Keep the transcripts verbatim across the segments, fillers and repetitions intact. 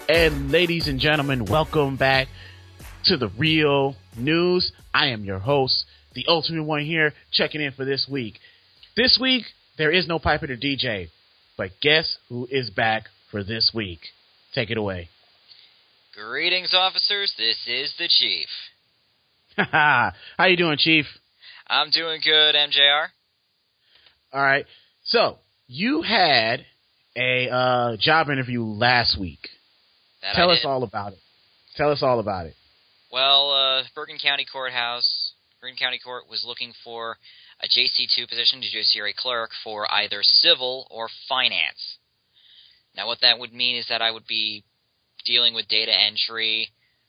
And ladies and gentlemen, welcome back to the Real News. I am your host, the Ultimate One here, checking in for this week. This week, there is no Piper the D J, but guess who is back for this week? Take it away. Greetings, officers. This is the Chief. How you doing, Chief? I'm doing good, M J R. All right. So, you had a uh, job interview last week. That Tell I us did. all about it. Tell us all about it. Well, uh, Bergen County Courthouse, Bergen County Court was looking for a J C two position, judiciary clerk, for either civil or finance. Now, what that would mean is that I would be dealing with data entry,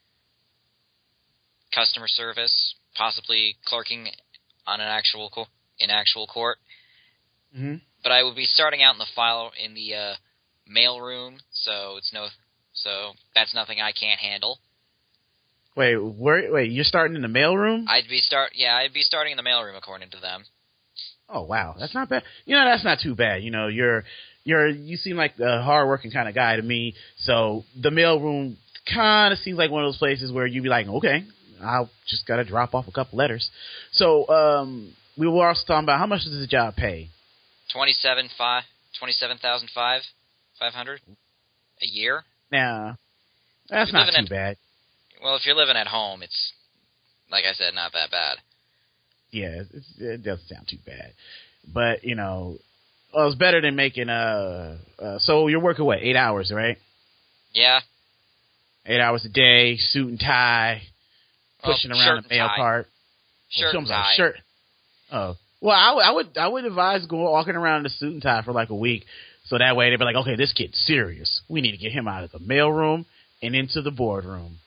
customer service, possibly clerking on an actual co- in actual court. Mm-hmm. But I would be starting out in the file in the uh, mail room, so it's no, so that's nothing I can't handle. Wait, where, wait, you're starting in the mailroom? I'd be start, yeah, I'd be starting in the mailroom according to them. Oh wow, that's not bad. You know, that's not too bad. You know, you're you're you seem like a hardworking kind of guy to me. So the mailroom kind of seems like one of those places where you'd be like, okay, I'll just gotta drop off a couple letters. So um, we were also talking about how much does the job pay? Twenty-seven five, twenty-seven thousand five, five hundred a year. Now, that's You're not living too at- bad. Well, if you're living at home, it's like I said, not that bad. Yeah, it's, it doesn't sound too bad, but you know, well, it's better than making uh, uh. So you're working what, eight hours, right? Yeah. Eight hours a day, suit and tie, pushing Well, around shirt the mail and tie. cart. Shirt Well, and like tie. shirt. Oh, well, I would, I would, I would advise going walking around in a suit and tie for like a week, so that way they'd be like, okay, this kid's serious. We need to get him out of the mailroom and into the boardroom.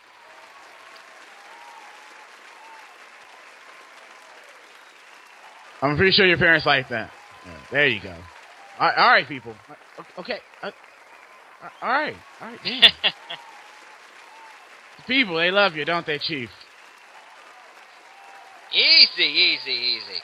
I'm pretty sure your parents like that. Yeah, there you go. All right, all right people. Okay. Uh, all right. All right. Damn. People, they love you, don't they, Chief? Easy, easy, easy.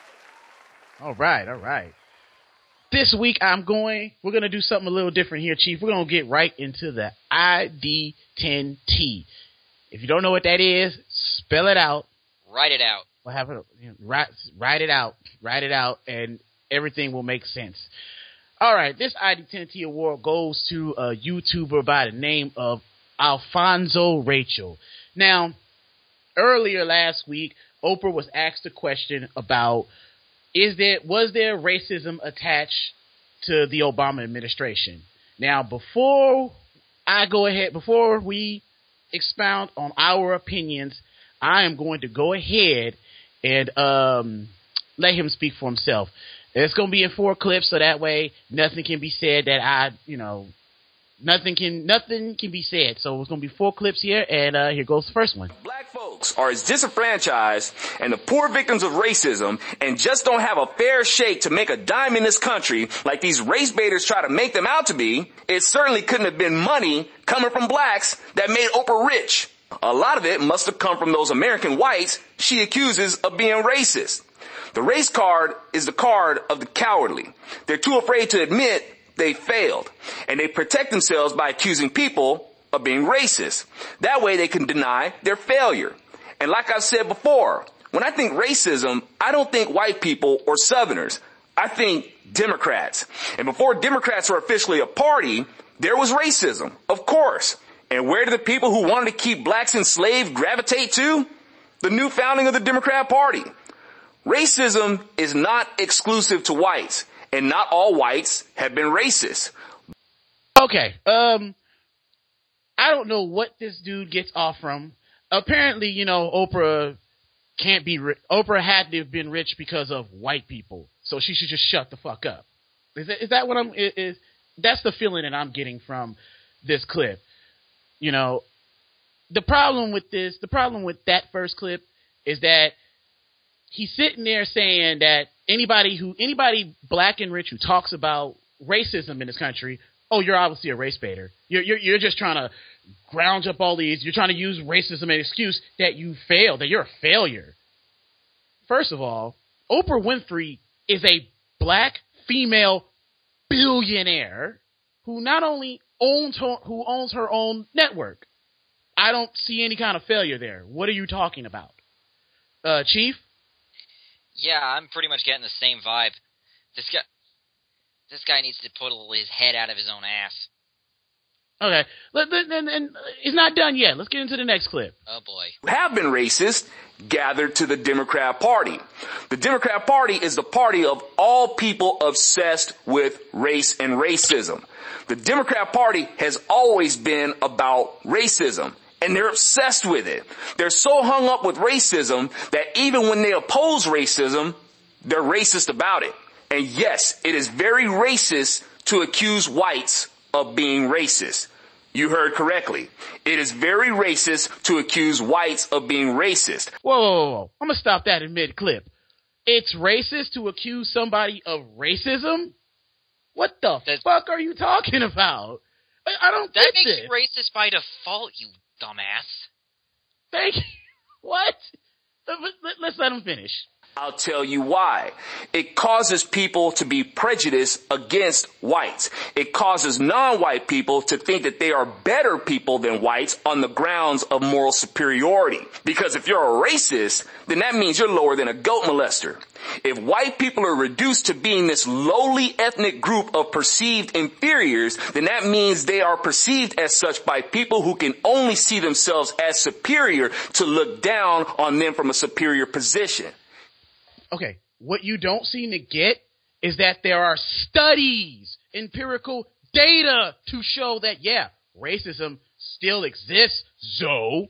All right. All right. This week, I'm going, we're going to do something a little different here, Chief. We're going to get right into the I D ten T. If you don't know what that is, spell it out. Write it out. We'll have it, you know, write, write it out, write it out, and everything will make sense. All right, this I D ten T award goes to a YouTuber by the name of Alfonso Rachel. Now, earlier last week, Oprah was asked a question about is there was there racism attached to the Obama administration? Now, before I go ahead, before we expound on our opinions, I am going to go ahead and um, let him speak for himself. It's going to be in four clips, so that way nothing can be said that I, you know, nothing can nothing can be said. So it's going to be four clips here, and uh, here goes the first one. Black folks are as disenfranchised and the poor victims of racism and just don't have a fair shake to make a dime in this country like these race baiters try to make them out to be. It certainly couldn't have been money coming from blacks that made Oprah rich. A lot of it must have come from those American whites she accuses of being racist. The race card is the card of the cowardly. They're too afraid to admit they failed, and they protect themselves by accusing people of being racist. That way they can deny their failure. And like I've said before, when I think racism, I don't think white people or Southerners. I think Democrats. And before Democrats were officially a party, there was racism, of course. And where did the people who wanted to keep blacks enslaved gravitate to? The new founding of the Democrat Party. Racism is not exclusive to whites, and not all whites have been racist. Okay, um, I don't know what this dude gets off from. Apparently, you know, Oprah can't be ri- Oprah had to have been rich because of white people, so she should just shut the fuck up. Is that, is that what I'm? Is, is that's the feeling that I'm getting from this clip? You know, the problem with this, the problem with that first clip is that he's sitting there saying that anybody who, anybody black and rich who talks about racism in this country, oh, you're obviously a race baiter. You're, you're, you're just trying to ground up all these, you're trying to use racism as an excuse that you failed, that you're a failure. First of all, Oprah Winfrey is a black female billionaire who not only owns her, who owns her own network. I don't see any kind of failure there. What are you talking about? Uh, Chief? Yeah, I'm pretty much getting the same vibe. This guy, this guy needs to put his head out of his own ass. Okay, let, let, and, and it's not done yet. Let's get into the next clip. Oh boy. Have been racist gathered to the Democrat Party. The Democrat Party is the party of all people obsessed with race and racism. The Democrat Party has always been about racism, and they're obsessed with it. They're so hung up with racism that even when they oppose racism, they're racist about it. And yes, it is very racist to accuse whites of being racist. You heard correctly. It is very racist to accuse whites of being racist. Whoa, whoa, whoa, whoa. I'm going to stop that in mid-clip. It's racist to accuse somebody of racism? What the That's, fuck are you talking about? I, I don't That get makes this. you racist by default, you dumbass. Thank you. What? Let's let him finish. I'll tell you why. It causes people to be prejudiced against whites. It causes non-white people to think that they are better people than whites on the grounds of moral superiority. Because if you're a racist, then that means you're lower than a goat molester. If white people are reduced to being this lowly ethnic group of perceived inferiors, then that means they are perceived as such by people who can only see themselves as superior to look down on them from a superior position. Okay, what you don't seem to get is that there are studies, empirical data to show that, yeah, racism still exists, so.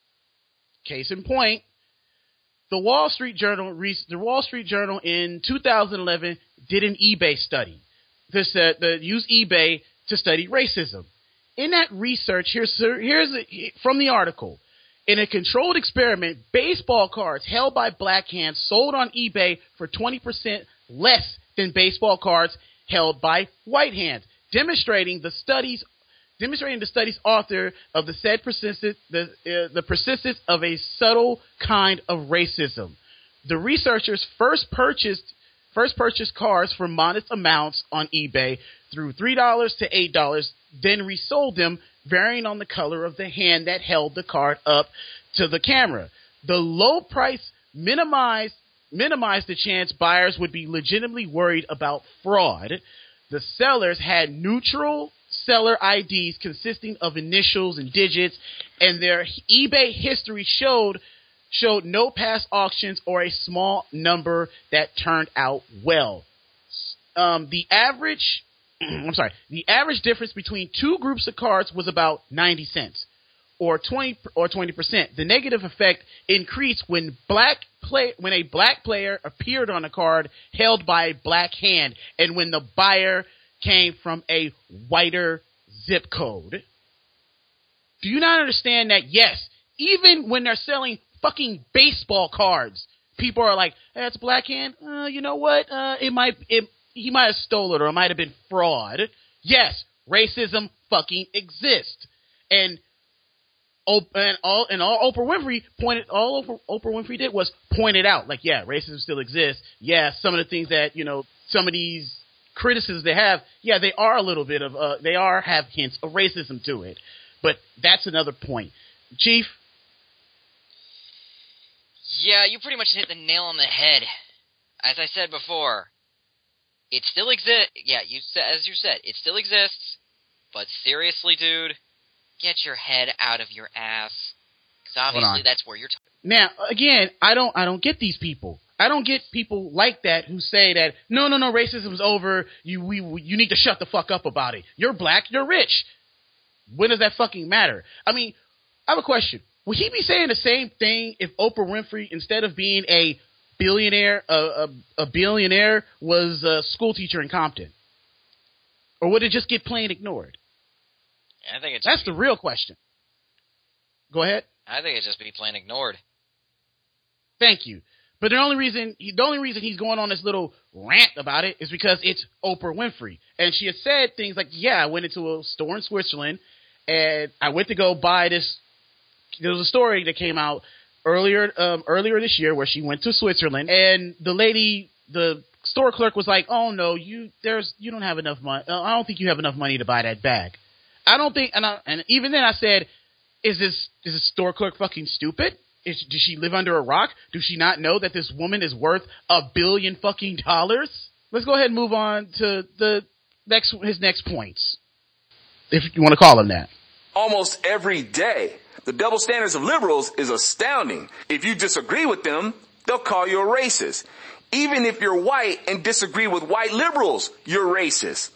Case in point, the Wall Street Journal, the Wall Street Journal in two thousand eleven did an eBay study. This, uh, the use eBay to study racism. In that research, here's, here's a, from the article. In a controlled experiment, baseball cards held by black hands sold on eBay for twenty percent less than baseball cards held by white hands, demonstrating the studies, demonstrating the study's author of the said persistence, the, uh, the persistence of a subtle kind of racism. The researchers first purchased first purchased cards for modest amounts on eBay through three dollars to eight dollars, then resold them, varying on the color of the hand that held the card up to the camera. The low price minimized, minimized the chance buyers would be legitimately worried about fraud. The sellers had neutral seller I Ds consisting of initials and digits, and their eBay history showed showed no past auctions or a small number that turned out well. Um, the average I'm sorry, the average difference between two groups of cards was about ninety cents or twenty or twenty percent. The negative effect increased when black play when a black player appeared on a card held by a black hand and when the buyer came from a whiter zip code. Do you not understand that? Yes, even when they're selling fucking baseball cards, people are like, hey, "That's a black hand. Uh, you know what? Uh, it might it." He might have stolen it or it might have been fraud. Yes, racism fucking exists. And, and all and all Oprah Winfrey pointed all Oprah, Oprah Winfrey did was point it out. Like, yeah, racism still exists. Yeah, some of the things that, you know, some of these criticisms they have, yeah, they are a little bit of uh they are have hints of racism to it. But that's another point. Chief? Yeah, you pretty much hit the nail on the head. As I said before, it still exists. Yeah, you as you said, it still exists. But seriously, dude, get your head out of your ass, because obviously that's where you're. T- now, again, I don't, I don't get these people. I don't get people like that who say that no, no, no, racism's over. You, we, you need to shut the fuck up about it. You're black, you're rich. When does that fucking matter? I mean, I have a question. Would he be saying the same thing if Oprah Winfrey, instead of being a billionaire, a, a, a billionaire, was a school teacher in Compton? Or would it just get plain ignored? I think it's That's the real question. Go ahead. I think it just be plain ignored. Thank you. But the only reason the only reason he's going on this little rant about it is because it's Oprah Winfrey. And she has said things like, yeah, I went into a store in Switzerland and I went to go buy this. There was a story that came out earlier um, earlier this year where she went to Switzerland and the lady, the store clerk was like, oh no, you there's you don't have enough money. Uh, I don't think you have enough money to buy that bag. I don't think, and, I, and even then I said, is this is this store clerk fucking stupid? Is, does she live under a rock? Does she not know that this woman is worth a billion fucking dollars? Let's go ahead and move on to the next his next points, if you want to call him that. Almost every day. The double standards of liberals is astounding. If you disagree with them, they'll call you a racist. Even if you're white and disagree with white liberals, you're racist.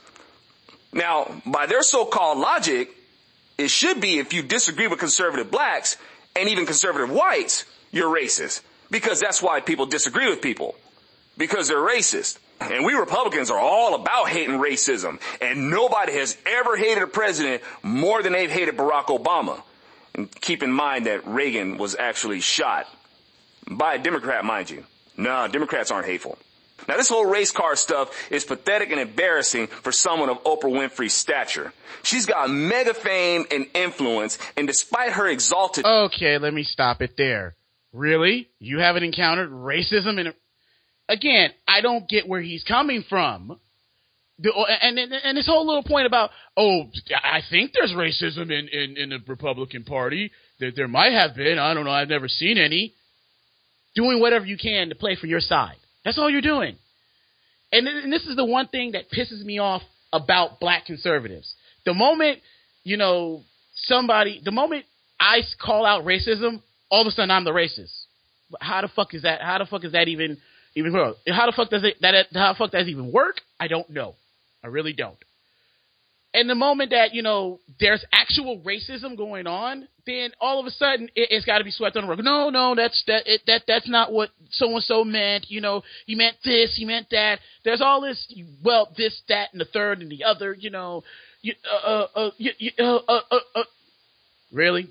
Now, by their so-called logic, it should be if you disagree with conservative blacks and even conservative whites, you're racist. Because that's why people disagree with people. Because they're racist. And we Republicans are all about hating racism. And nobody has ever hated a president more than they've hated Barack Obama. And keep in mind that Reagan was actually shot by a Democrat, mind you. No, Democrats aren't hateful. Now, this whole race car stuff is pathetic and embarrassing for someone of Oprah Winfrey's stature. She's got mega fame and influence, and despite her exalted... Okay, let me stop it there. Really? You haven't encountered racism in a... Again, I don't get where he's coming from. The, and, and and this whole little point about, oh, I think there's racism in, in, in the Republican Party. There, there might have been. I don't know. I've never seen any. Doing whatever you can to play for your side. That's all you're doing. And, and this is the one thing that pisses me off about black conservatives. The moment, you know, somebody, the moment I call out racism, all of a sudden I'm the racist. How the fuck is that? How the fuck is that even, even, how the fuck does it, that, how the fuck does that even work? I don't know. I really don't. And the moment that, you know, there's actual racism going on, then all of a sudden it, it's got to be swept under the rug. No, no, that's that it, that that's not what so and so meant. You know, he meant this, he meant that. There's all this, well, this, that, and the third, and the other. You know, you, uh, uh, uh, you, you, uh, uh, uh, uh. Really?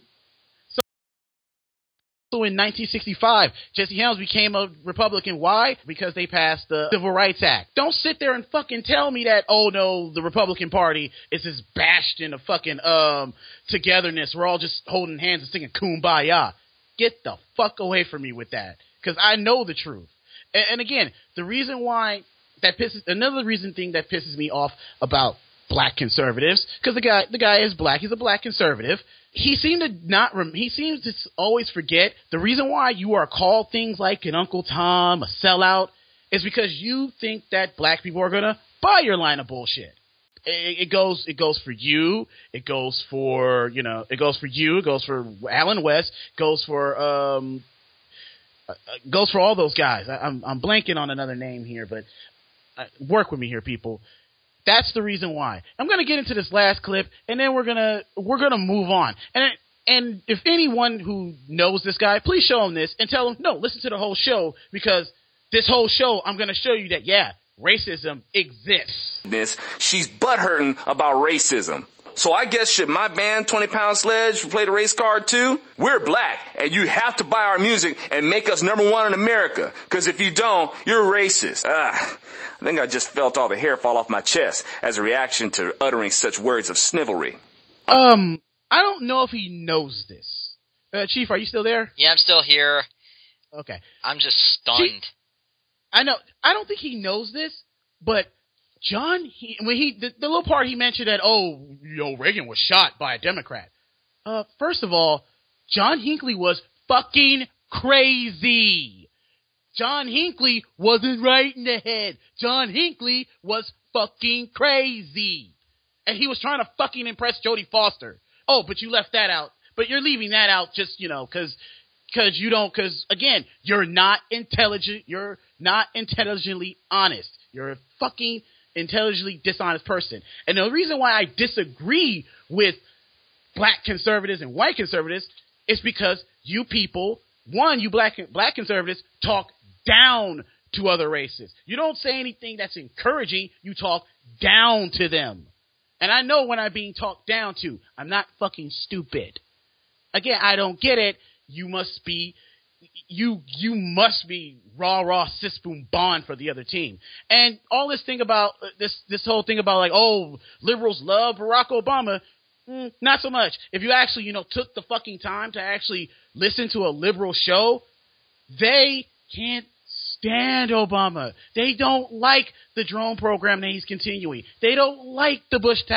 So in nineteen sixty-five, Jesse Helms became a Republican. Why? Because they passed the Civil Rights Act. Don't sit there and fucking tell me that, oh no, the Republican Party is this bastion of fucking um togetherness. We're all just holding hands and singing Kumbaya. Get the fuck away from me with that. Because I know the truth. And, and again, the reason why that pisses, another reason thing that pisses me off about black conservatives, because the guy, the guy is black. He's a black conservative. He seemed to not. Rem- he seems to always forget the reason why you are called things like an Uncle Tom, a sellout, is because you think that black people are gonna buy your line of bullshit. It, it goes. It goes for you. It goes for you know. It goes for you. It goes for Alan West. It goes for um. Uh, goes for all those guys. I, I'm I'm blanking on another name here, but uh, work with me here, people. That's the reason why. I'm going to get into this last clip, and then we're going to we're going to move on. And and if anyone who knows this guy, please show him this and tell him, no, listen to the whole show, because this whole show, I'm going to show you that, yeah, racism exists. This, she's butthurting about racism. So I guess should my band, twenty pound Sledge, play the race card too? We're black, and you have to buy our music and make us number one in America. Because if you don't, you're racist. Ah, I think I just felt all the hair fall off my chest as a reaction to uttering such words of snivelry. Um, I don't know if he knows this. Uh, Chief, are you still there? Yeah, I'm still here. Okay. I'm just stunned. Chief, I know. I don't think he knows this, but John, he, when he the, the little part he mentioned that, oh, you know, Reagan was shot by a Democrat. Uh, first of all, John Hinckley was fucking crazy. John Hinckley wasn't right in the head. John Hinckley was fucking crazy. And he was trying to fucking impress Jodie Foster. Oh, but you left that out. But you're leaving that out just, you know, because because you don't, because, again, you're not intelligent. You're not intelligently honest. You're a fucking intelligently dishonest person. And the reason why I disagree with black conservatives and white conservatives is because you people, one, you black black conservatives talk down to other races. You don't say anything that's encouraging. You talk down to them. And I know when I'm being talked down to. I'm not fucking stupid. Again, I don't get it. You must be, you you must be rah rah sis boom bond for the other team. And all this thing about uh, this this whole thing about like, oh, liberals love Barack Obama. Mm, not so much. If you actually, you know, took the fucking time to actually listen to a liberal show, they can't stand Obama. They don't like the drone program that he's continuing. They don't like the Bush tax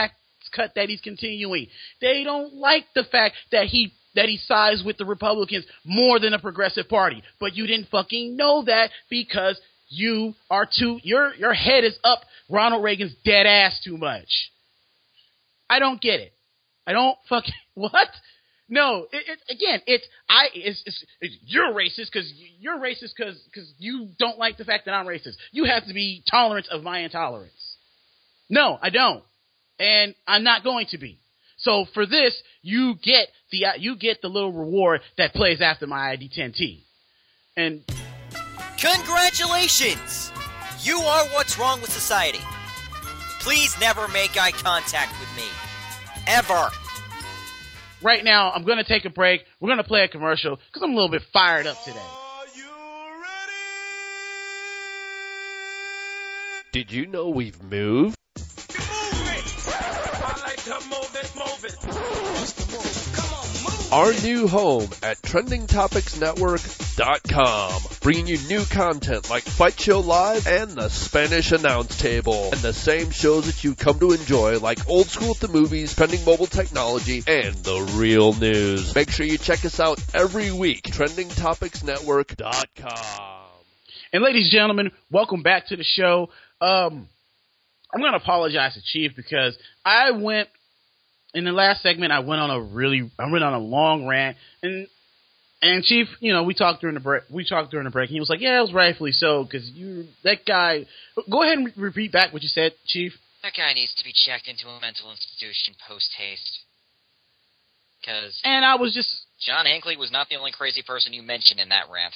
cut that he's continuing. They don't like the fact that he that he sides with the Republicans more than a progressive party. But you didn't fucking know that because you are too your your head is up Ronald Reagan's dead ass too much. I don't get it. I don't fucking what? No, it, it, again, it's I. It's, it's, it's you're racist because you're racist because because you don't like the fact that I'm racist. You have to be tolerant of my intolerance. No, I don't, and I'm not going to be. So for this, you get the you get the little reward that plays after my I D ten T. And congratulations, you are what's wrong with society. Please never make eye contact with me, ever. Right now, I'm going to take a break. We're going to play a commercial because I'm a little bit fired up today. Are you ready? Did you know we've moved? Move it! I like to move it, move it. Come on, move Our it. new home at trending topics network dot com, bringing you new content like Fight Show Live and the Spanish Announce Table, and the same shows that you've come to enjoy like Old School at the Movies, Trending Mobile Technology, and The Real News. Make sure you check us out every week, trending topics network dot com. And ladies and gentlemen, welcome back to the show. Um, I'm going to apologize to Chief because I went, in the last segment, I went on a really, I went on a long rant, and And Chief, you know, we talked during the break. We talked during the break, and he was like, "Yeah, it was rightfully so, because you, that guy." Go ahead and re- repeat back what you said, Chief. That guy needs to be checked into a mental institution post haste. Because And I was just, John Hinckley was not the only crazy person you mentioned in that rant.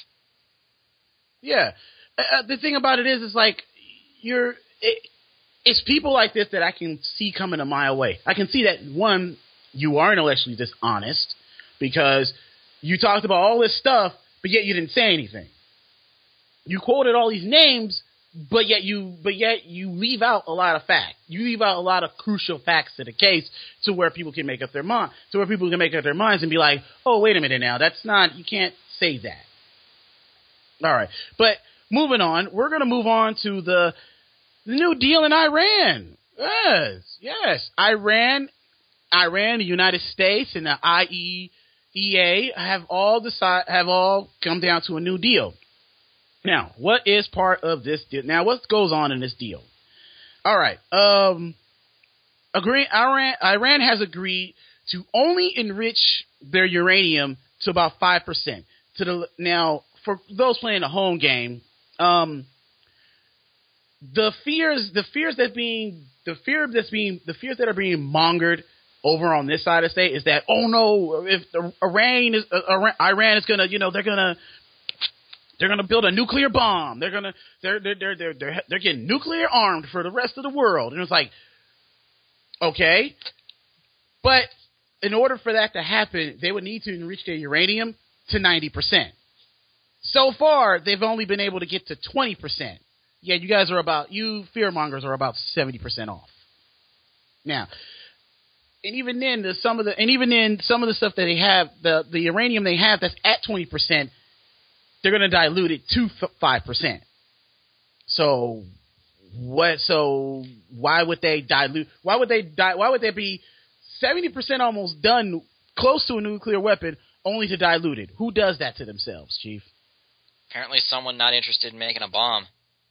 yeah. Uh, the thing about it is, it's like you're. It, it's people like this that I can see coming a mile away. I can see that one, you are intellectually dishonest because you talked about all this stuff, but yet you didn't say anything. You quoted all these names, but yet you but yet you leave out a lot of facts. You leave out a lot of crucial facts to the case to where people can make up their mind, to where people can make up their minds and be like, "Oh, wait a minute now, that's not, you can't say that." All right, but moving on, we're going to move on to the the new deal in Iran. Yes, yes, Iran, Iran, the United States, and the I E A have all decide have all come down to a new deal. Now, what is part of this deal? Now, what goes on in this deal? All right, um, agree. Iran Iran has agreed to only enrich their uranium to about five percent. To the now, for those playing the home game, um, the fears, the fears that being the fear that's being the fears that are being mongered over on this side of the state is that, oh no, if the Iran is uh, Iran is gonna, you know, they're gonna they're gonna build a nuclear bomb. They're gonna they're they're they're they're they're, they're getting nuclear armed for the rest of the world. And it's like, okay, but in order for that to happen, they would need to enrich their uranium to ninety percent. So far, they've only been able to get to twenty percent. Yeah, you guys are about you fearmongers are about seventy percent off. Now. And even then, the, some of the and even then, some of the stuff that they have, the, the uranium they have that's at twenty percent, they're going to dilute it to five percent. So what? So why would they dilute? Why would they di- Why would they be seventy percent almost done, close to a nuclear weapon, only to dilute it? Who does that to themselves, Chief? Apparently, someone not interested in making a bomb.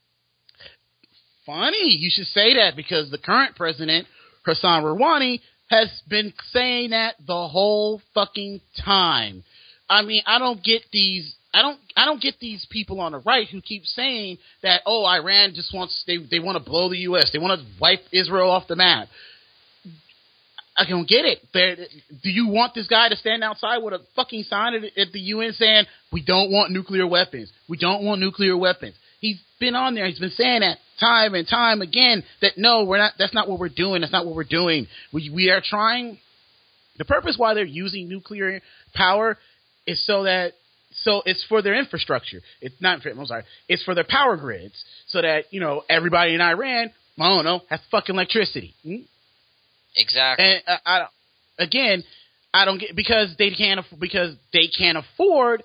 Funny, you should say that because the current president, Hassan Rouhani, has been saying that the whole fucking time. I mean, I don't get these. I don't. I don't get these people on the right who keep saying that. Oh, Iran just wants. They they want to blow the U S. They want to wipe Israel off the map. I don't get it. They're, do you want this guy to stand outside with a fucking sign at, at the U N saying we don't want nuclear weapons? We don't want nuclear weapons. He's been on there. He's been saying that time and time again that no, we're not. That's not what we're doing. That's not what we're doing. We we are trying. The purpose why they're using nuclear power is so that so it's for their infrastructure. It's not. For, I'm sorry. It's for their power grids so that you know everybody in Iran, I don't know, has fucking electricity. Hmm? Exactly. And uh, I again, I don't get because they can't because they can't afford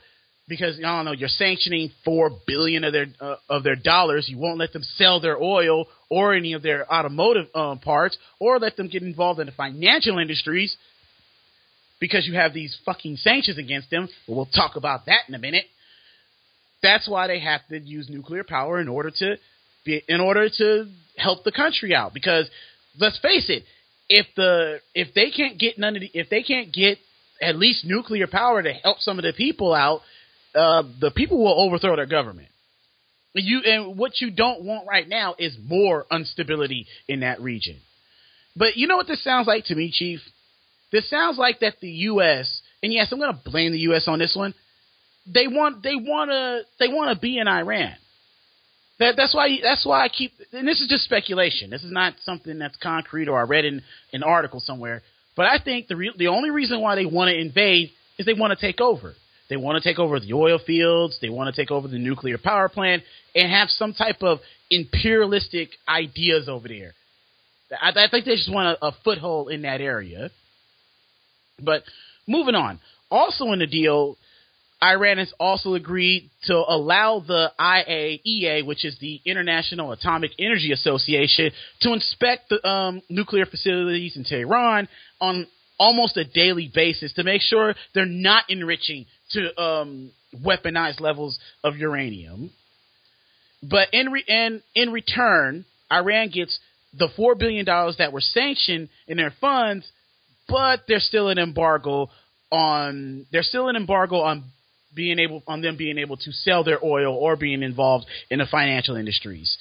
because I don't know, you're sanctioning four billion of their uh, of their dollars. You won't let them sell their oil or any of their automotive um, parts, or let them get involved in the financial industries because you have these fucking sanctions against them. But we'll talk about that in a minute. That's why they have to use nuclear power in order to be, in order to help the country out. Because let's face it, if the if they can't get none of the, if they can't get at least nuclear power to help some of the people out, uh, the people will overthrow their government. You and what you don't want right now is more instability in that region. But you know what this sounds like to me, Chief? This sounds like that the U S and yes, I'm going to blame the U S on this one. They want they want to they want to be in Iran. That that's why that's why I keep. And this is just speculation. This is not something that's concrete or I read in an article somewhere. But I think the re- the only reason why they want to invade is they want to take over. They want to take over the oil fields. They want to take over the nuclear power plant and have some type of imperialistic ideas over there. I, I think they just want a, a foothold in that area. But moving on. Also in the deal, Iran has also agreed to allow the I A E A, which is the International Atomic Energy Association, to inspect the um, nuclear facilities in Tehran on almost a daily basis to make sure they're not enriching to um, weaponized levels of uranium. But in, re- in, in return, Iran gets the four billion dollars that were sanctioned in their funds, but there's still an embargo on there's still an embargo on being able on them being able to sell their oil or being involved in the financial industries.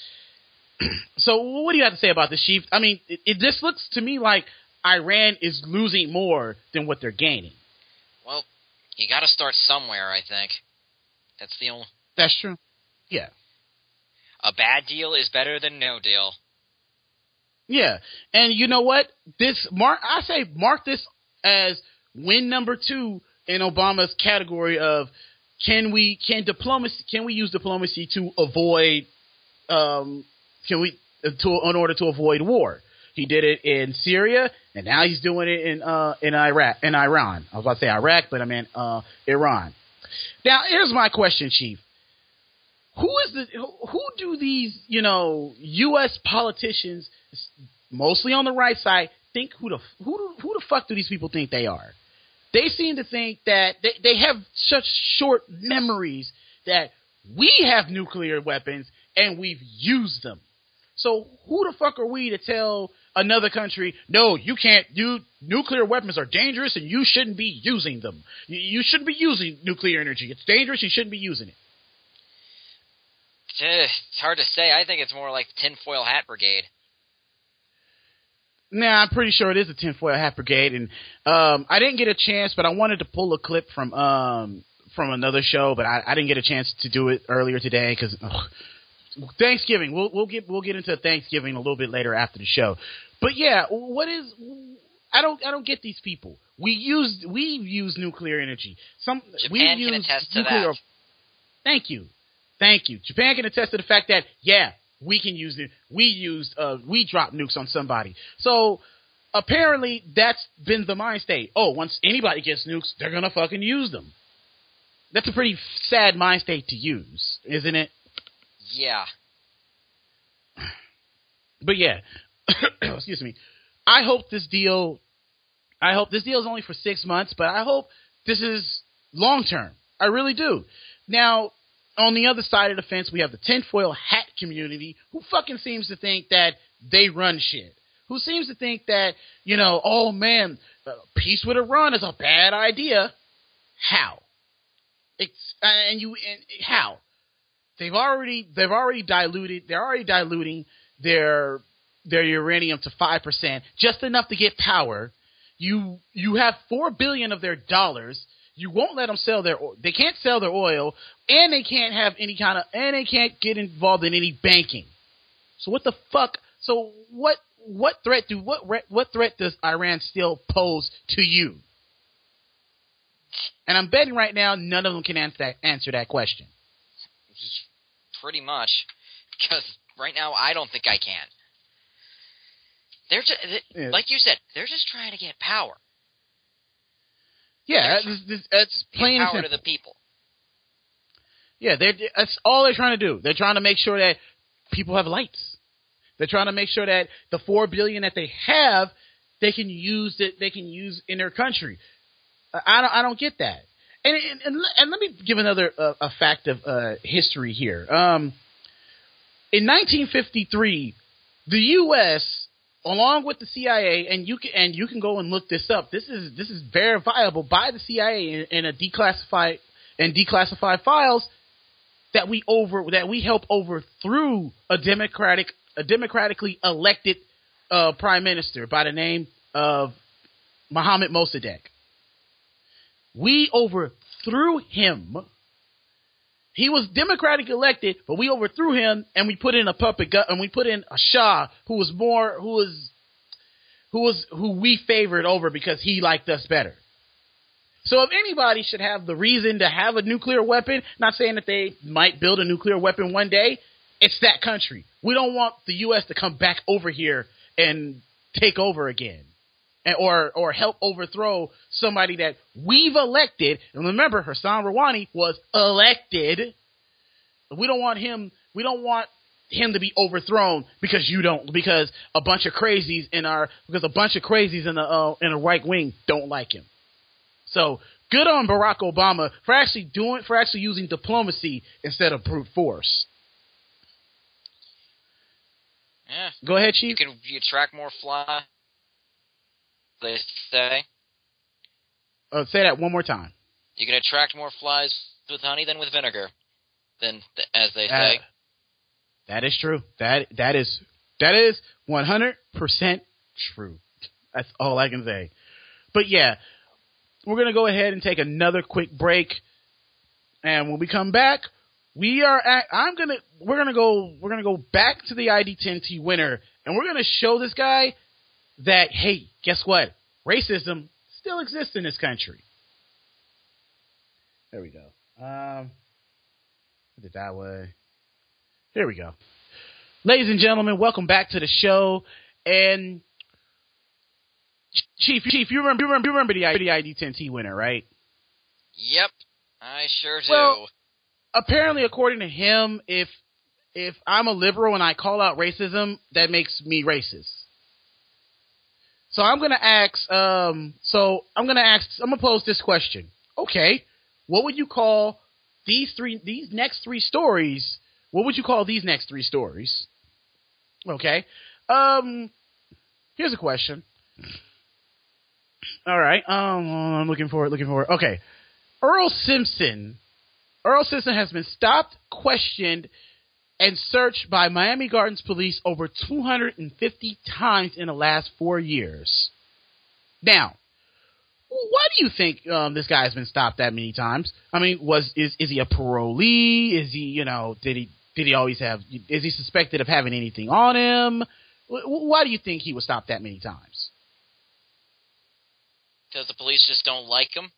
So what do you have to say about this, Chief? I mean, it, it this looks to me like Iran is losing more than what they're gaining. Well, you got to start somewhere, I think. That's the only. That's true. Yeah. A bad deal is better than no deal. Yeah, and you know what? This mark I say mark this as win number two in Obama's category of can we can diplomacy can we use diplomacy to avoid um can we to in order to avoid war. He did it in Syria, and now he's doing it in uh in Iraq in Iran. I was about to say Iraq, but I meant uh Iran. Now here's my question, Chief. Who is the who do these you know U S politicians, mostly on the right side, think who the who do, who the fuck do these people think they are? They seem to think that they, they have such short memories that we have nuclear weapons and we've used them. So who the fuck are we to tell another country, no, you can't do nuclear weapons are dangerous and you shouldn't be using them. You, you shouldn't be using nuclear energy. It's dangerous. You shouldn't be using it. It's hard to say. I think it's more like the tinfoil hat brigade. Nah, I'm pretty sure it is a tinfoil hat brigade, and um, I didn't get a chance, but I wanted to pull a clip from um, from another show, but I, I didn't get a chance to do it earlier today because Thanksgiving. We'll we'll get we'll get into Thanksgiving a little bit later after the show. But yeah, what is? I don't I don't get these people. We use we use nuclear energy. Some Japan we can use attest to nuclear, that. Thank you, thank you. Japan can attest to the fact that yeah. We can use it. We used. Uh, we dropped nukes on somebody. So apparently that's been the mind state. Oh, once anybody gets nukes, they're gonna fucking use them. That's a pretty sad mind state to use, isn't it? Yeah. But yeah, excuse me. I hope this deal. I hope this deal is only for six months, but I hope this is long term. I really do. Now. On the other side of the fence, we have the tinfoil hat community who fucking seems to think that they run shit. Who seems to think that, you know, oh man, uh, peace with Iran is a bad idea. How? It's, uh, and you, and how? They've already, they've already diluted, they're already diluting their, their uranium to five percent, just enough to get power. You, you have four billion of their dollars. You won't let them sell their oil. They can't sell their oil, and they can't have any kind of, and they can't get involved in any banking. So what the fuck? So what? What threat do what what threat does Iran still pose to you? And I'm betting right now none of them can answer that answer that question. Pretty much, because right now I don't think I can. They're just, Yeah. like you said, they're just trying to get power. Yeah, that's, that's, that's plain and power to simple. the people. Yeah, they're, that's all they're trying to do. They're trying to make sure that people have lights. They're trying to make sure that the four billion that they have, they can use it. They can use in their country. I don't. I don't get that. And and, and, and let me give another uh, a fact of uh, history here. Um, in nineteen fifty-three, the U S along with the C I A, and you can and you can go and look this up. This is this is verifiable by the C I A in, in a declassified and declassified files that we over that we help overthrew a democratic a democratically elected uh, prime minister by the name of Mohammad Mossadegh. We overthrew him. He was democratically elected, but we overthrew him, and we put in a puppet gut, and we put in a Shah who was more, who was, who was, who we favored over because he liked us better. So if anybody should have the reason to have a nuclear weapon, not saying that they might build a nuclear weapon one day, it's that country. We don't want the U S to come back over here and take over again. Or or help overthrow somebody that we've elected. And remember, Hassan Rouhani was elected. We don't want him. We don't want him to be overthrown because you don't. Because a bunch of crazies in our because a bunch of crazies in the uh, in the right wing don't like him. So good on Barack Obama for actually doing for actually using diplomacy instead of brute force. Yeah. Go ahead, Chief. You can you attract more fly. They say. Uh, say that one more time. You can attract more flies with honey than with vinegar, than as they Uh, say. that is true. That that is that is one hundred percent true. That's all I can say. But yeah, we're gonna go ahead and take another quick break, and when we come back, we are at. I'm gonna we're gonna go we're gonna go back to the I D ten T winner, and we're gonna show this guy that, hey, guess what? Racism still exists in this country. There we go. Um, put it that way. Here we go. Ladies and gentlemen, welcome back to the show. And Chief, Chief, you remember, you remember, you remember the, the I D ten T winner, right? Yep, I sure do. Well, apparently, according to him, if if I'm a liberal and I call out racism, that makes me racist. So I'm gonna ask. Um, so I'm gonna ask. I'm gonna pose this question. Okay, what would you call these three? These next three stories. What would you call these next three stories? Okay. Um, here's a question. All right. Um, I'm looking for it. Looking for it. Okay. Earl Simpson. Earl Simpson has been stopped, questioned, and searched by Miami Gardens police over two hundred fifty times in the last four years. Now, why do you think um, this guy has been stopped that many times? I mean, was is is he a parolee? Is he, you know, did he did he always have? Is he suspected of having anything on him? Why do you think he was stopped that many times? Because the police just don't like him?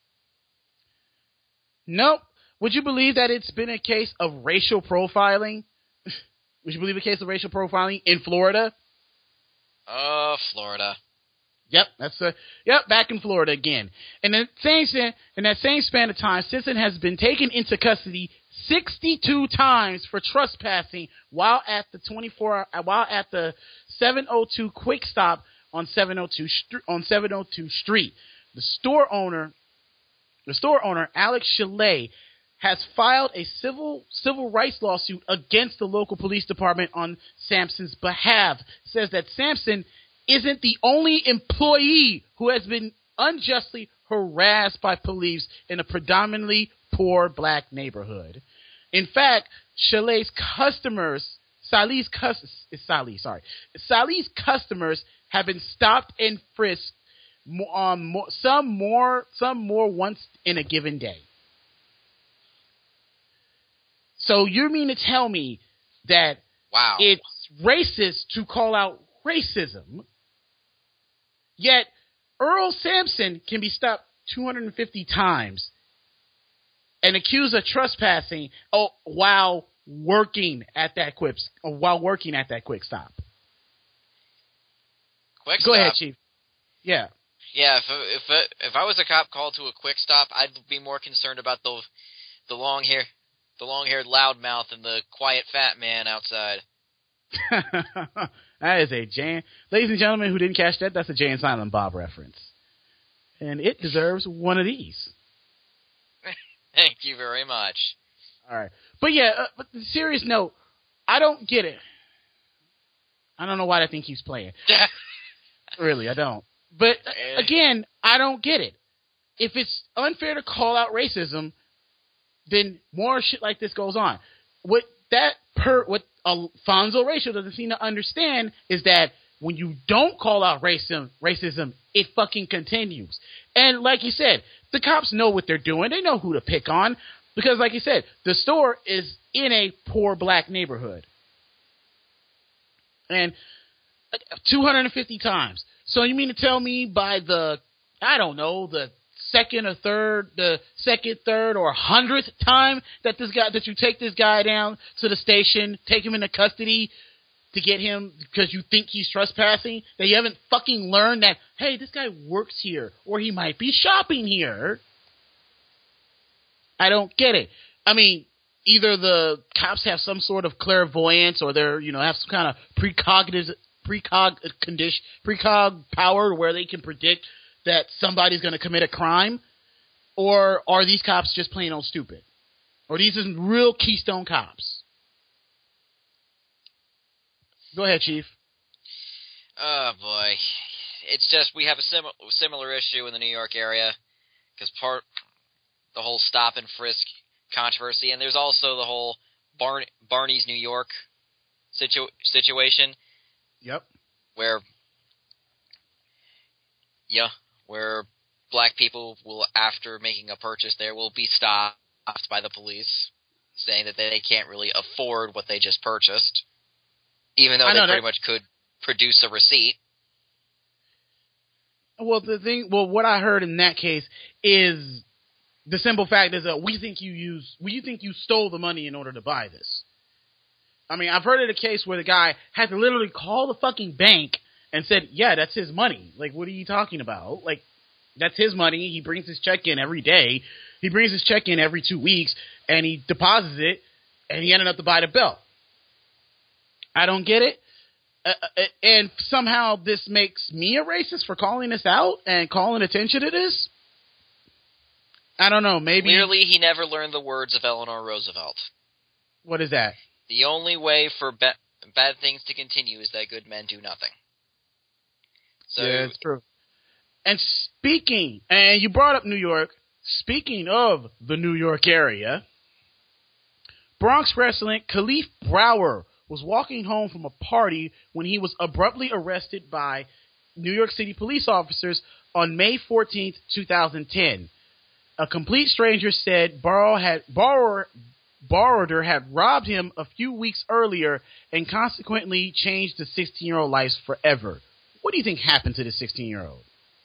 Nope. Would you believe that it's been a case of racial profiling? Would you believe a case of racial profiling in Florida? Oh, Florida. Yep, that's a yep. Back in Florida again. And in same in that same span of time, Simpson has been taken into custody sixty-two times for trespassing while at the twenty-four while at the seven oh two Quick Stop on seven oh two on seven oh two Street. The store owner, the store owner Alex Chalet, has filed a civil civil rights lawsuit against the local police department on Sampson's behalf. Says that Sampson isn't the only employee who has been unjustly harassed by police in a predominantly poor black neighborhood. In fact, Chalet's customers, Salih's customers, Salih, sorry, Salih's customers have been stopped and frisked, um, more, some more, some more once in a given day. So you mean to tell me that wow. it's racist to call out racism, yet Earl Sampson can be stopped two hundred fifty times and accused of trespassing oh, while working at that quick while working at that quick stop? Quick Go stop. ahead, Chief. Yeah. Yeah, if if if I was a cop called to a quick stop, I'd be more concerned about the the long hair, the long-haired loudmouth and the quiet fat man outside. That is a Jay. Ladies and gentlemen who didn't catch that, that's a Jay and Silent Bob reference. And it deserves one of these. Thank you very much. All right. But yeah, uh, but the serious note, I don't get it. I don't know why that thing keeps playing. Really, I don't. But uh, again, I don't get it. If it's unfair to call out racism, then more shit like this goes on. What that per what Alfonso Rachel doesn't seem to understand is that when you don't call out racism, racism, it fucking continues. And like you said, the cops know what they're doing. They know who to pick on because, like you said, the store is in a poor black neighborhood. And two hundred fifty times. So you mean to tell me by the, I don't know, the second or third, the second, third, or hundredth time that this guy, that you take this guy down to the station, take him into custody to get him because you think he's trespassing, that you haven't fucking learned that, hey, this guy works here, or he might be shopping here? I don't get it. I mean, either the cops have some sort of clairvoyance, or they're, you know, have some kind of precognitive, precog condition, precog power where they can predict that somebody's going to commit a crime, or are these cops just plain old stupid? Or these are real Keystone cops? Go ahead, Chief. Oh, boy. It's just we have a sim- similar issue in the New York area, because part the whole stop and frisk controversy, and there's also the whole Bar- Barney's New York situ- situation. Yep. Where, yeah, where black people will, after making a purchase there, will be stopped by the police, saying that they can't really afford what they just purchased, even though I they know, pretty that... much could produce a receipt. Well, the thing, well, what I heard in that case is the simple fact is that we think you use, we think you stole the money in order to buy this. I mean, I've heard of a case where the guy had to literally call the fucking bank and said, yeah, that's his money. Like, what are you talking about? Like, that's his money. He brings his check in every day. He brings his check in every two weeks, and he deposits it, and he ended up to buy the belt. I don't get it. Uh, and somehow this makes me a racist for calling this out and calling attention to this? I don't know. Maybe. Clearly, he never learned the words of Eleanor Roosevelt. What is that? The only way for ba- bad things to continue is that good men do nothing. So, yeah, it's true. And speaking, and you brought up New York, speaking of the New York area, Bronx wrestling Khalif Brower was walking home from a party when he was abruptly arrested by New York City police officers on May fourteenth, twenty ten. A complete stranger said Brower had, Brower, Borrower had robbed him a few weeks earlier and consequently changed the sixteen-year-old life forever. What do you think happened to the sixteen-year-old?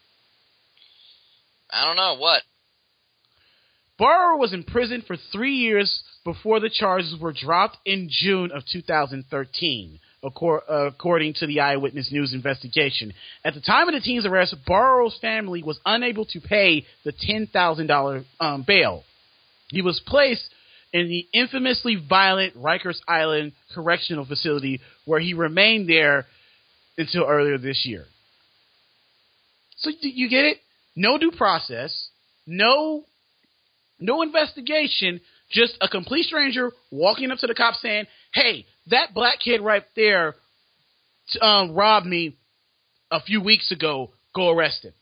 I don't know. What? Borrower was in prison for three years before the charges were dropped in June of two thousand thirteen, according to the Eyewitness News investigation. At the time of the teen's arrest, Borrower's family was unable to pay the ten thousand dollars um, bail. He was placed in the infamously violent Rikers Island Correctional Facility, where he remained there until earlier this year. So you get it? No due process, no, no investigation, just a complete stranger walking up to the cops saying, hey, that black kid right there um, robbed me a few weeks ago. Go arrest him.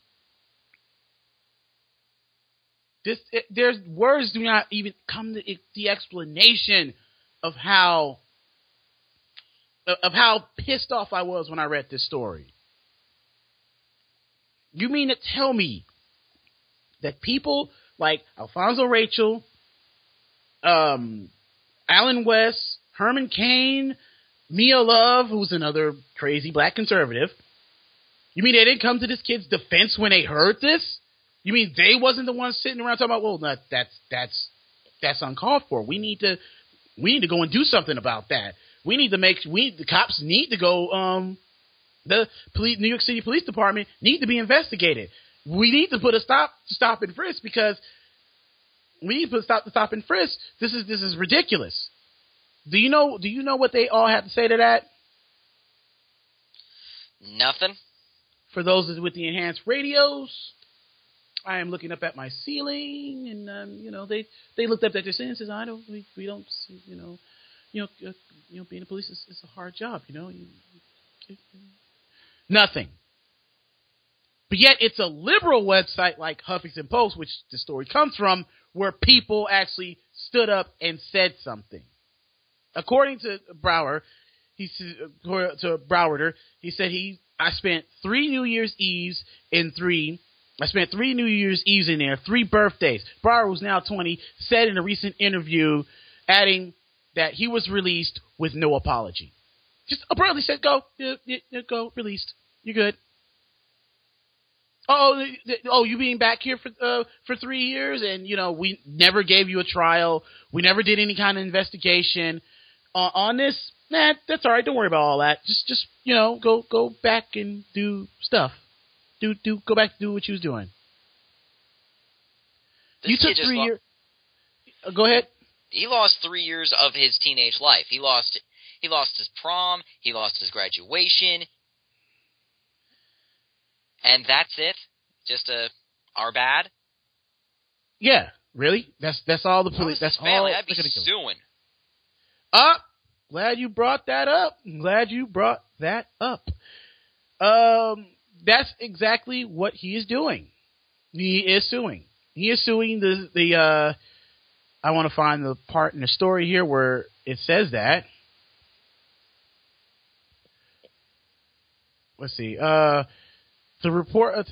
This, it, there's words do not even come to it, the explanation of how of how pissed off I was when I read this story. You mean to tell me that people like Alfonso Rachel, um, Alan West, Herman Cain, Mia Love, who's another crazy black conservative, you mean they didn't come to this kid's defense when they heard this? You mean they wasn't the ones sitting around talking about, well, that, that's that's that's uncalled for. We need to we need to go and do something about that. We need to make we the cops need to go. Um, the police, New York City Police Department need to be investigated. We need to put a stop to stop and frisk because We need to stop the stop and frisk. This is this is ridiculous. Do you know? Do you know what they all have to say to that? Nothing. For those with the enhanced radios, I am looking up at my ceiling, and um, you know they, they looked up at their ceiling and says, "I don't, we, we don't, you know, you know, uh, you know, being a police is, is a hard job, you know." You, you, nothing. But yet, it's a liberal website like Huffington Post, which the story comes from, where people actually stood up and said something. According to Brower, he to Browder, he said he I spent three New Year's Eves in three. I spent three New Year's Eves in there, three birthdays. Brower, who's now twenty, said in a recent interview, adding that he was released with no apology. Just abruptly said, "Go, yeah, yeah, go, released. You're good." Oh, oh, you being back here for uh, for three years, and you know we never gave you a trial. We never did any kind of investigation uh, on this. Nah, that's all right. Don't worry about all that. Just, just you know, go go back and do stuff. Do do go back to do what you was doing. This you took three lo- years. Uh, go ahead. He lost three years of his teenage life. He lost he lost his prom. He lost his graduation. And that's it? Just a our bad? Yeah, really? That's that's all the police. That's family. all. I'd be suing. Up. Glad you brought that up. Glad you brought that up. Um, that's exactly what he is doing. He is suing. He is suing the the. Uh, I want to find the part in the story here where it says that. Let's see. Uh. The report. Of,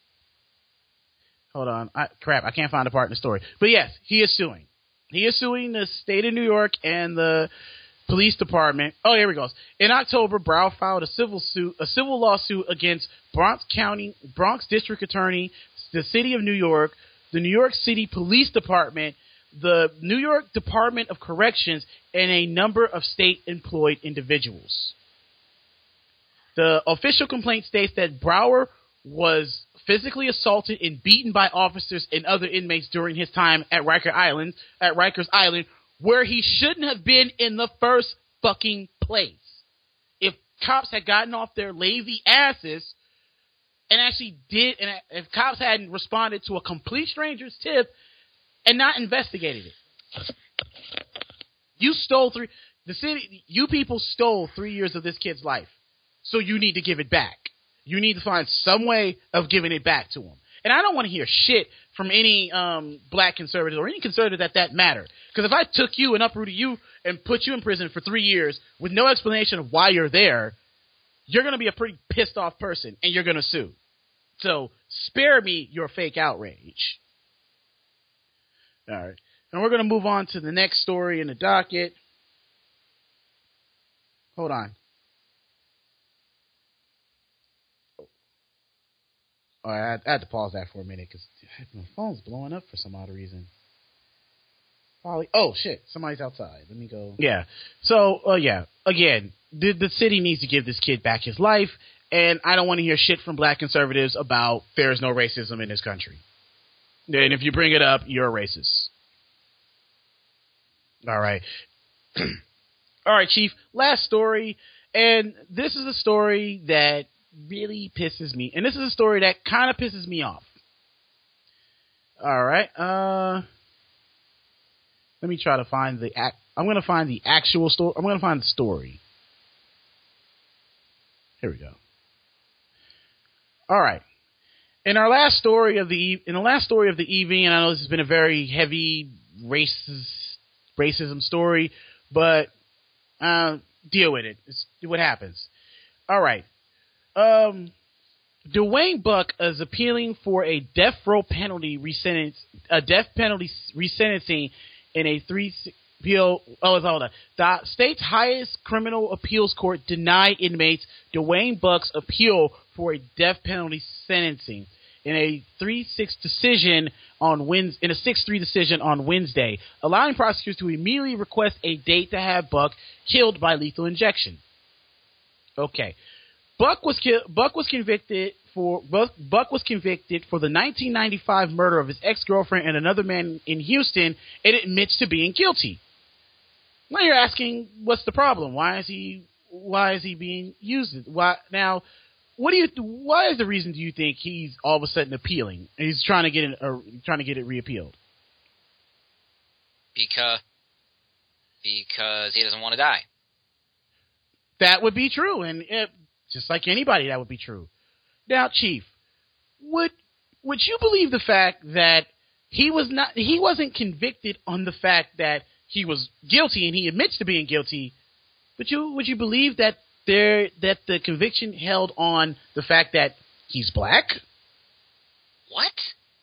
hold on. I, crap, I can't find the part in the story. But yes, he is suing. He is suing the state of New York and the police department. Oh, here we go. In October, Brow filed a civil suit, a civil lawsuit against Bronx County, Bronx District Attorney, the City of New York, the New York City Police Department, the New York Department of Corrections, and a number of state-employed individuals. The official complaint states that Brower was physically assaulted and beaten by officers and other inmates during his time at Riker Island, at Rikers Island, where he shouldn't have been in the first fucking place. If cops had gotten off their lazy asses and actually did, and if cops hadn't responded to a complete stranger's tip and not investigated it, you stole three. The city, you people stole three years of this kid's life. So you need to give it back. You need to find some way of giving it back to him. And I don't want to hear shit from any um, black conservative or any conservative that that matter. Because if I took you and uprooted you and put you in prison for three years with no explanation of why you're there, you're going to be a pretty pissed off person and you're going to sue. So spare me your fake outrage. All right. And we're going to move on to the next story in the docket. Hold on. All right, I had, I had to pause that for a minute because my phone's blowing up for some odd reason. Probably, oh, shit, somebody's outside. Let me go. Yeah. So, uh, yeah, again, the, the city needs to give this kid back his life, and I don't want to hear shit from black conservatives about there's no racism in this country. And if you bring it up, you're a racist. All right. All right, Chief, last story, and this is a story that really pisses me, and this is a story that kind of pisses me off. All right, uh, let me try to find the act. I'm going to find the actual story. I'm going to find the story. Here we go. All right. In our last story of the in the last story of the evening, and I know this has been a very heavy racist racism story, but uh, deal with it. It's what happens. All right. Um, Dwayne Buck is appealing for a death row penalty resentence, a death penalty resentencing in a three appeal. Oh, hold on. The state's highest criminal appeals court denied inmates Dwayne Buck's appeal for a death penalty sentencing in a three six decision on Wednesday, in a six three decision on Wednesday, allowing prosecutors to immediately request a date to have Buck killed by lethal injection. Okay. Buck was ki- Buck was convicted for Buck, Buck was convicted for the nineteen ninety-five murder of his ex-girlfriend and another man in Houston, and admits to being guilty. Now you're asking, what's the problem? Why is he why is he being used? Why now? What do you? Why is the reason do you think he's all of a sudden appealing? He's trying to get it, uh, trying to get it reappealed. Because because he doesn't want to die. That would be true, and it, just like anybody, that would be true. Now, Chief, would would you believe the fact that he was not he wasn't convicted on the fact that he was guilty and he admits to being guilty, but you would you believe that there that the conviction held on the fact that he's black? What?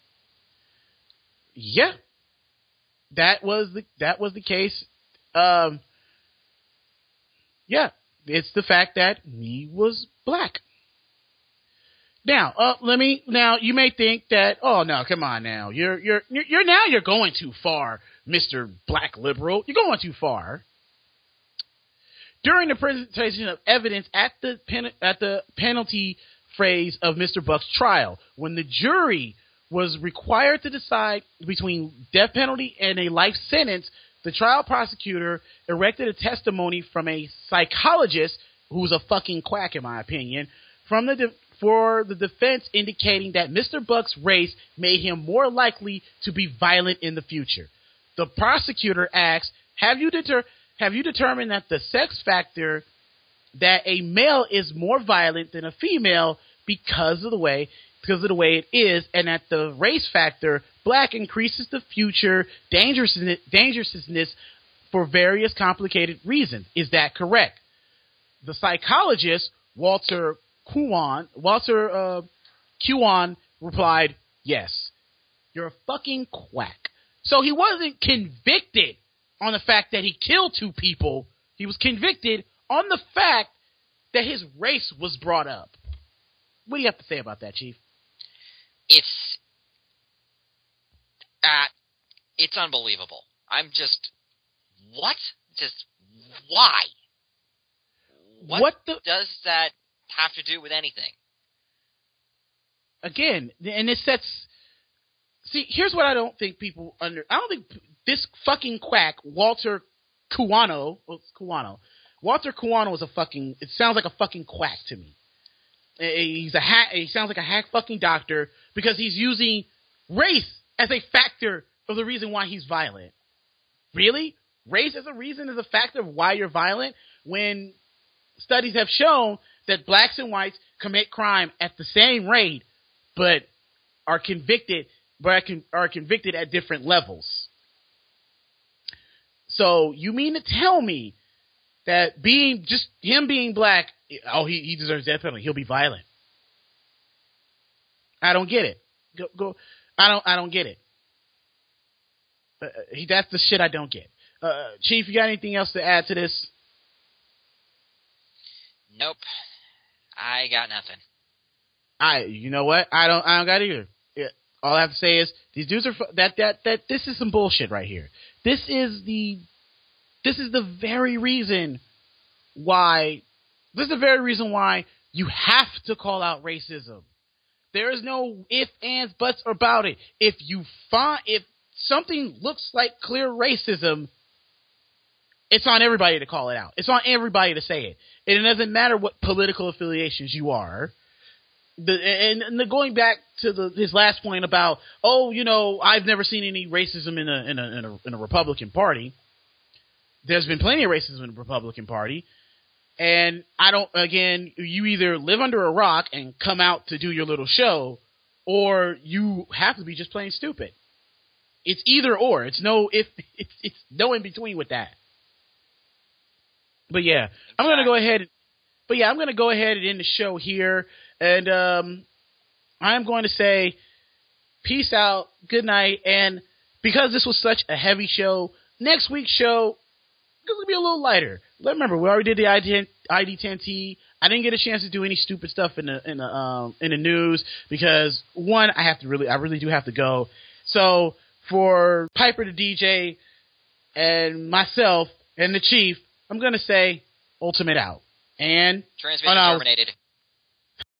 Yeah, that was the that was the case. Um, yeah, it's the fact that he was black. Now, uh, let me. Now, you may think that, oh no, come on, now you're you're you're, you're now you're going too far, Mister Black Liberal. You're going too far. During the presentation of evidence at the pen, at the penalty phase of Mister Buck's trial, when the jury was required to decide between death penalty and a life sentence, the trial prosecutor erected a testimony from a psychologist who's a fucking quack, in my opinion, from the de- for the defense, indicating that Mister Buck's race made him more likely to be violent in the future. The prosecutor asked, "Have you deter- have you determined that the sex factor that a male is more violent than a female because of the way because of the way it is, and that the race factor black increases the future dangerousness, dangerousness for various complicated reasons? Is that correct?" The psychologist Walter Kuan, Walter uh, Kuan replied, "Yes." You're a fucking quack. So he wasn't convicted on the fact that he killed two people. He was convicted on the fact that his race was brought up. What do you have to say about that, Chief? It's uh, it's unbelievable. I'm just what? Just why? What, what the, does that have to do with anything? Again, and it sets. See, here's what I don't think people under. I don't think this fucking quack, Walter Kuano, well, it's Kuano, Walter Kuano is a fucking. It sounds like a fucking quack to me. He's a hack. He sounds like a hack fucking doctor because he's using race as a factor of the reason why he's violent. Really? Race as a reason, as a factor of why you're violent, when studies have shown that blacks and whites commit crime at the same rate, but are convicted, but are convicted at different levels. So you mean to tell me that being just him being black, oh, he, he deserves death penalty. He'll be violent. I don't get it. Go, go. I don't. I don't get it. Uh, he, that's the shit I don't get. Uh, Chief, you got anything else to add to this? Nope. I got nothing. I. You know what? I don't. I don't got either. Yeah, all I have to say is these dudes are that that that. This is some bullshit right here. This is the. This is the very reason why. This is the very reason why you have to call out racism. There is no ifs, ands, buts about it. If you find if something looks like clear racism, it's on everybody to call it out. It's on everybody to say it. And it doesn't matter what political affiliations you are. The, and, and the, going back to the, his last point about, oh, you know, I've never seen any racism in a in a in a, in a Republican Party. There's been plenty of racism in the Republican Party. And I don't, again, you either live under a rock and come out to do your little show, or you have to be just plain stupid. It's either or. It's no if it's it's no in between with that. But yeah, I'm gonna go ahead. But yeah, I'm gonna go ahead and end the show here, and um, I'm going to say peace out, good night, and because this was such a heavy show, next week's show is gonna be a little lighter. Remember, we already did the I D ten T. I didn't get a chance to do any stupid stuff in the in the um in the news because one, I have to really, I really do have to go. So for Piper the D J and myself and the Chief, I'm gonna say ultimate out and transmission terminated.